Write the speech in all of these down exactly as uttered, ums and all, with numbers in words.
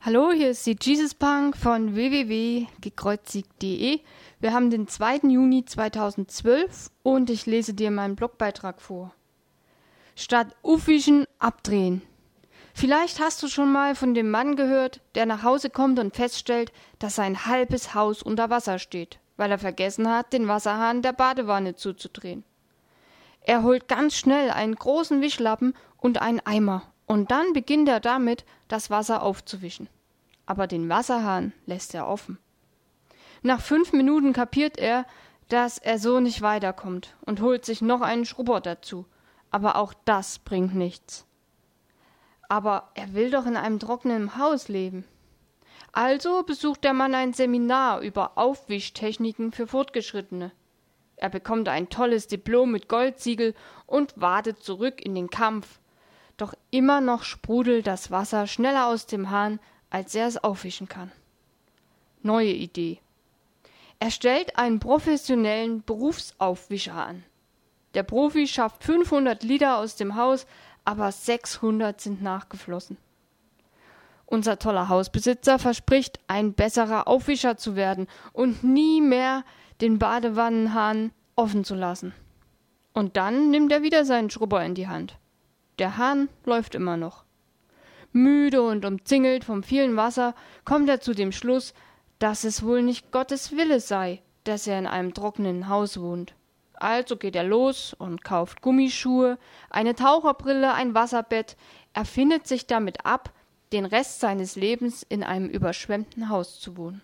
Hallo, hier ist die Jesus Punk von w w w punkt gekreuzigt punkt de. Wir haben den zweiten Juni zweitausendzwölf und ich lese dir meinen Blogbeitrag vor. Statt aufwischen, abdrehen. Vielleicht hast du schon mal von dem Mann gehört, der nach Hause kommt und feststellt, dass sein halbes Haus unter Wasser steht, weil er vergessen hat, den Wasserhahn der Badewanne zuzudrehen. Er holt ganz schnell einen großen Wischlappen und einen Eimer und dann beginnt er damit, das Wasser aufzuwischen. Aber den Wasserhahn lässt er offen. Nach fünf Minuten kapiert er, dass er so nicht weiterkommt und holt sich noch einen Schrubber dazu. Aber auch das bringt nichts. Aber er will doch in einem trockenen Haus leben. Also besucht der Mann ein Seminar über Aufwischtechniken für Fortgeschrittene. Er bekommt ein tolles Diplom mit Goldsiegel und wartet zurück in den Kampf. Doch immer noch sprudelt das Wasser schneller aus dem Hahn, als er es aufwischen kann. Neue Idee. Er stellt einen professionellen Berufsaufwischer an. Der Profi schafft fünfhundert Liter aus dem Haus, aber sechshundert sind nachgeflossen. Unser toller Hausbesitzer verspricht, ein besserer Aufwischer zu werden und nie mehr den Badewannenhahn offen zu lassen. Und dann nimmt er wieder seinen Schrubber in die Hand. Der Hahn läuft immer noch. Müde und umzingelt vom vielen Wasser kommt er zu dem Schluss, dass es wohl nicht Gottes Wille sei, dass er in einem trockenen Haus wohnt. Also geht er los und kauft Gummischuhe, eine Taucherbrille, ein Wasserbett. Er findet sich damit ab, den Rest seines Lebens in einem überschwemmten Haus zu wohnen.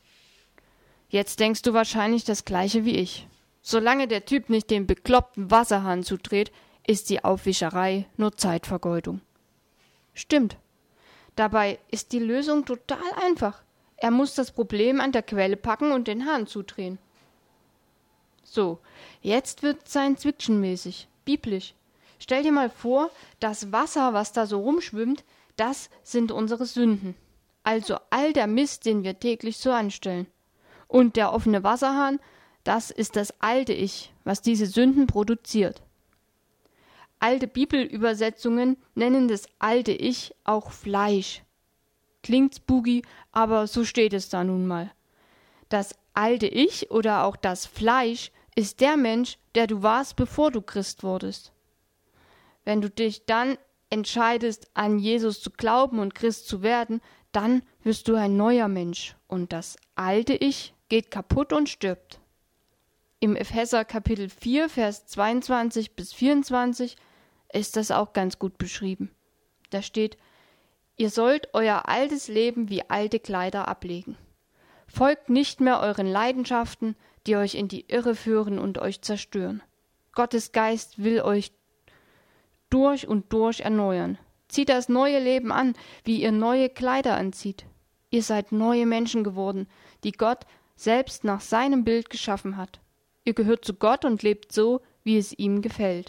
Jetzt denkst du wahrscheinlich das Gleiche wie ich. Solange der Typ nicht den bekloppten Wasserhahn zudreht, ist die Aufwischerei nur Zeitvergeudung. Stimmt. Dabei ist die Lösung total einfach. Er muss das Problem an der Quelle packen und den Hahn zudrehen. So, jetzt wird Science-Fiction-mäßig, biblisch. Stell dir mal vor, das Wasser, was da so rumschwimmt, das sind unsere Sünden. Also all der Mist, den wir täglich so anstellen. Und der offene Wasserhahn, das ist das alte Ich, was diese Sünden produziert. Alte Bibelübersetzungen nennen das alte Ich auch Fleisch. Klingt spooky, aber so steht es da nun mal. Das alte Ich oder auch das Fleisch ist der Mensch, der du warst, bevor du Christ wurdest. Wenn du dich dann entscheidest, an Jesus zu glauben und Christ zu werden, dann wirst du ein neuer Mensch und das alte Ich geht kaputt und stirbt. Im Epheser Kapitel vier, Vers zweiundzwanzig bis vierundzwanzig ist das auch ganz gut beschrieben. Da steht: Ihr sollt euer altes Leben wie alte Kleider ablegen. Folgt nicht mehr euren Leidenschaften, die euch in die Irre führen und euch zerstören. Gottes Geist will euch durch und durch erneuern. Zieht das neue Leben an, wie ihr neue Kleider anzieht. Ihr seid neue Menschen geworden, die Gott selbst nach seinem Bild geschaffen hat. Ihr gehört zu Gott und lebt so, wie es ihm gefällt.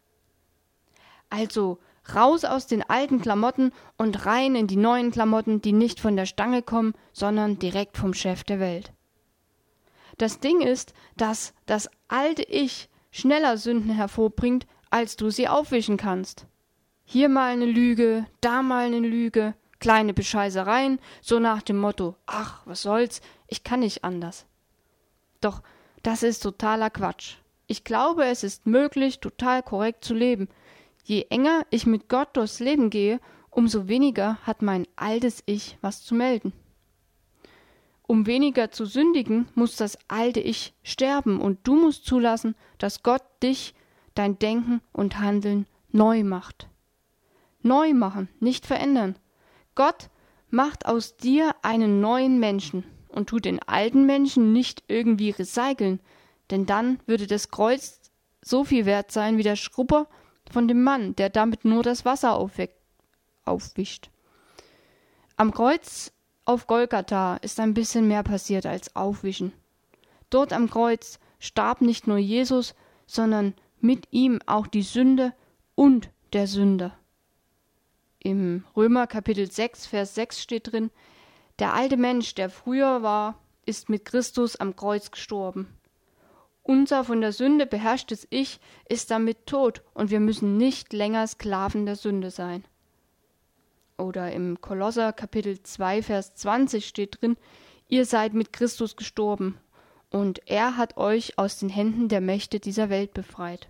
Also raus aus den alten Klamotten und rein in die neuen Klamotten, die nicht von der Stange kommen, sondern direkt vom Chef der Welt. Das Ding ist, dass das alte Ich schneller Sünden hervorbringt, als du sie aufwischen kannst. Hier mal eine Lüge, da mal eine Lüge, kleine Bescheißereien, so nach dem Motto: Ach, was soll's, ich kann nicht anders. Doch das ist totaler Quatsch. Ich glaube, es ist möglich, total korrekt zu leben. Je enger ich mit Gott durchs Leben gehe, umso weniger hat mein altes Ich was zu melden. Um weniger zu sündigen, muss das alte Ich sterben und du musst zulassen, dass Gott dich, dein Denken und Handeln neu macht. Neu machen, nicht verändern. Gott macht aus dir einen neuen Menschen und tut den alten Menschen nicht irgendwie recyceln, denn dann würde das Kreuz so viel wert sein wie der Schrubber von dem Mann, der damit nur das Wasser aufwe- aufwischt. Am Kreuz auf Golgatha ist ein bisschen mehr passiert als aufwischen. Dort am Kreuz starb nicht nur Jesus, sondern mit ihm auch die Sünde und der Sünder. Im Römer Kapitel sechs, Vers sechs steht drin: Der alte Mensch, der früher war, ist mit Christus am Kreuz gestorben. Unser von der Sünde beherrschtes Ich ist damit tot und wir müssen nicht länger Sklaven der Sünde sein. Oder im Kolosser Kapitel zwei, Vers zwanzig steht drin, ihr seid mit Christus gestorben und er hat euch aus den Händen der Mächte dieser Welt befreit.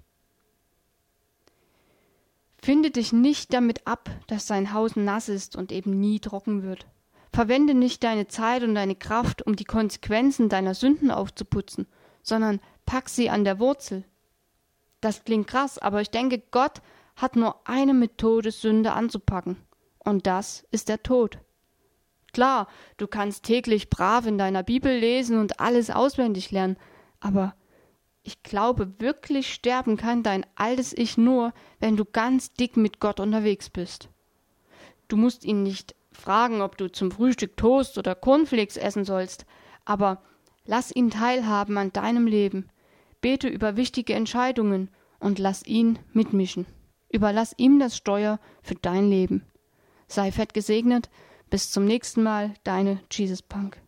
Finde dich nicht damit ab, dass dein Haus nass ist und eben nie trocken wird. Verwende nicht deine Zeit und deine Kraft, um die Konsequenzen deiner Sünden aufzuputzen, sondern pack sie an der Wurzel. Das klingt krass, aber ich denke, Gott hat nur eine Methode, Sünde anzupacken. Und das ist der Tod. Klar, du kannst täglich brav in deiner Bibel lesen und alles auswendig lernen, aber ich glaube, wirklich sterben kann dein altes Ich nur, wenn du ganz dick mit Gott unterwegs bist. Du musst ihn nicht fragen, ob du zum Frühstück Toast oder Cornflakes essen sollst, aber lass ihn teilhaben an deinem Leben. Bete über wichtige Entscheidungen und lass ihn mitmischen. Überlass ihm das Steuer für dein Leben. Sei fett gesegnet. Bis zum nächsten Mal, deine Jesus Punk.